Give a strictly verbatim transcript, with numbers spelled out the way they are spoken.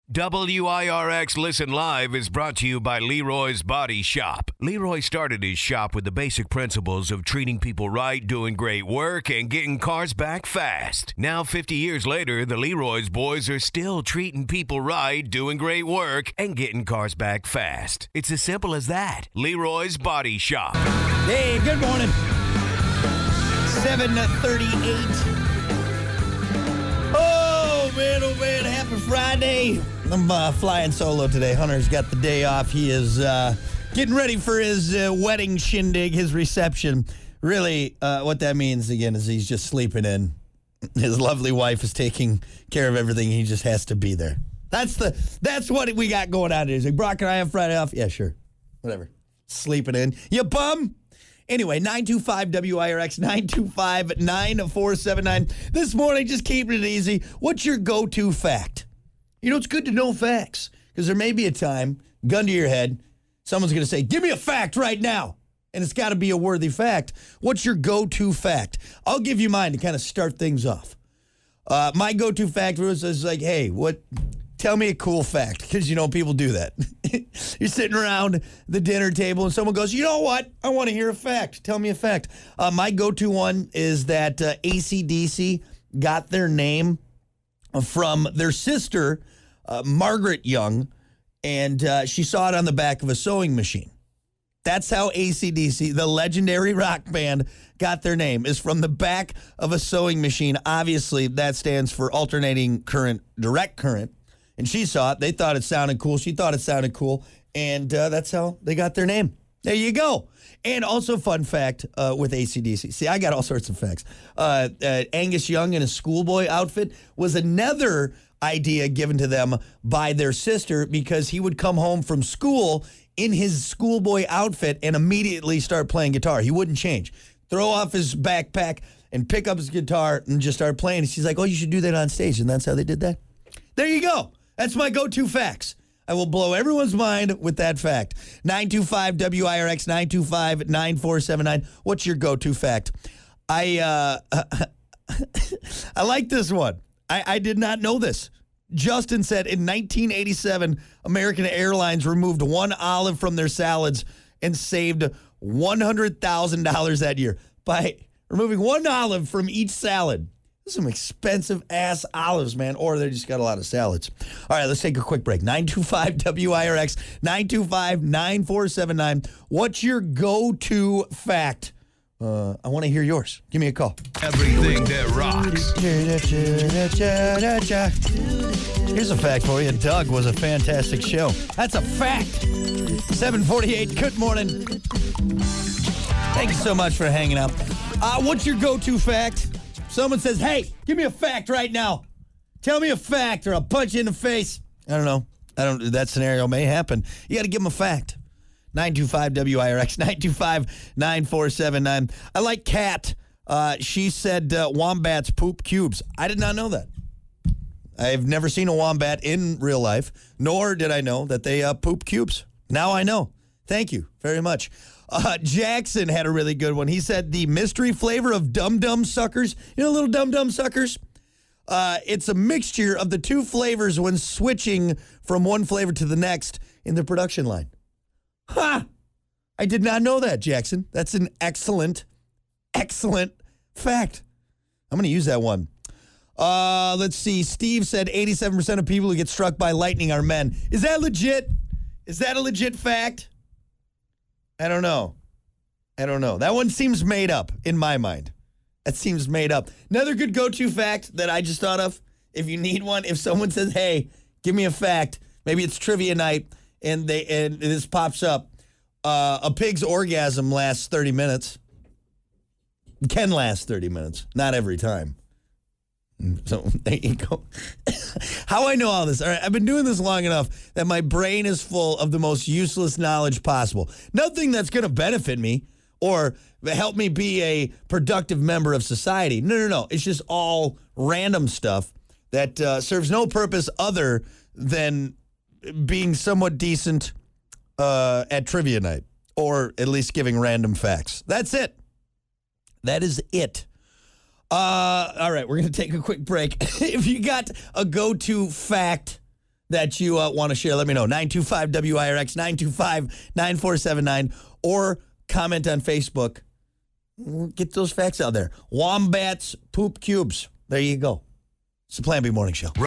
W I R X Listen Live is brought to you by Leroy's Body Shop. Leroy started his shop with the basic principles of treating people right, doing great work, and getting cars back fast. Now, fifty years later, the Leroy's boys are still treating people right, doing great work, and getting cars back fast. It's as simple as that. Leroy's Body Shop. Hey, good morning. seven thirty-eight. Oh, man, oh, man, happy Friday. I'm uh, flying solo today. Hunter's got the day off. He is uh, getting ready for his uh, wedding shindig, his reception. Really, uh, what that means, again, is he's just sleeping in. His lovely wife is taking care of everything. He just has to be there. That's the that's what we got going on here. He's like, Brock, can I have Friday off? Yeah, sure. Whatever. Sleeping in. You bum? Anyway, nine two five W I R X, nine two five, nine four seven nine. This morning, just keeping it easy. What's your go-to fact? You know, it's good to know facts, because there may be a time, gun to your head, someone's going to say, give me a fact right now. And it's got to be a worthy fact. What's your go-to fact? I'll give you mine to kind of start things off. Uh, my go-to fact was, is like, hey, what? Tell me a cool fact, because, you know, people do that. You're sitting around the dinner table, and someone goes, you know what? I want to hear a fact. Tell me a fact. Uh, my go-to one is that uh, A C D C got their name from their sister, uh, Margaret Young, and uh, she saw it on the back of a sewing machine. That's how A C D C, the legendary rock band, got their name, is from the back of a sewing machine. Obviously, that stands for alternating current, direct current. And she saw it. They thought it sounded cool. She thought it sounded cool. And uh, that's how they got their name. There you go. And also, fun fact uh, with A C D C. See, I got all sorts of facts. Uh, uh, Angus Young in a schoolboy outfit was another idea given to them by their sister, because he would come home from school in his schoolboy outfit and immediately start playing guitar. He wouldn't change. Throw off his backpack and pick up his guitar and just start playing. And she's like, oh, you should do that on stage. And that's how they did that. There you go. That's my go-to facts. I will blow everyone's mind with that fact. nine two five W I R X, nine two five, nine four seven nine. What's your go-to fact? I uh, I like this one. I, I did not know this. Justin said in nineteen eighty-seven, American Airlines removed one olive from their salads and saved one hundred thousand dollars that year by removing one olive from each salad. Some expensive-ass olives, man, or they just got a lot of salads. All right, let's take a quick break. nine two five W I R X, nine two five, nine four seven nine. What's your go-to fact? Uh, I want to hear yours. Give me a call. Everything that rocks. Here's a fact for you. Doug was a fantastic show. That's a fact. seven forty-eight, good morning. Thank you so much for hanging out. Uh, what's your go-to fact? Someone says, hey, give me a fact right now. Tell me a fact or I'll punch you in the face. I don't know. I don't. That scenario may happen. You got to give them a fact. nine two five W I R X, nine two five, nine four seven nine. I like Kat. Uh, she said uh, wombats poop cubes. I did not know that. I've never seen a wombat in real life, nor did I know that they uh, poop cubes. Now I know. Thank you very much. Uh, Jackson had a really good one. He said the mystery flavor of Dum Dum Suckers, you know, little Dum Dum Suckers? Uh, it's a mixture of the two flavors when switching from one flavor to the next in the production line. Ha! I did not know that, Jackson. That's an excellent, excellent fact. I'm going to use that one. Uh, let's see. Steve said eighty-seven percent of people who get struck by lightning are men. Is that legit? Is that a legit fact? I don't know. I don't know. That one seems made up in my mind. That seems made up. Another good go-to fact that I just thought of, if you need one, if someone says, hey, give me a fact, maybe it's trivia night, and they and this pops up, uh, a pig's orgasm lasts thirty minutes. It can last thirty minutes. Not every time. So there you go. How I know all this? All right, I've been doing this long enough that my brain is full of the most useless knowledge possible. Nothing that's going to benefit me or help me be a productive member of society. No, no, no. It's just all random stuff that uh, serves no purpose other than being somewhat decent uh, at trivia night, or at least giving random facts. That's it. That is it. Uh, all right, we're going to take a quick break. If you got a go-to fact that you uh, want to share, let me know. nine two five W I R X, nine two five, nine four seven nine, or comment on Facebook. Get those facts out there. Wombats poop cubes. There you go. It's the Plan B Morning Show.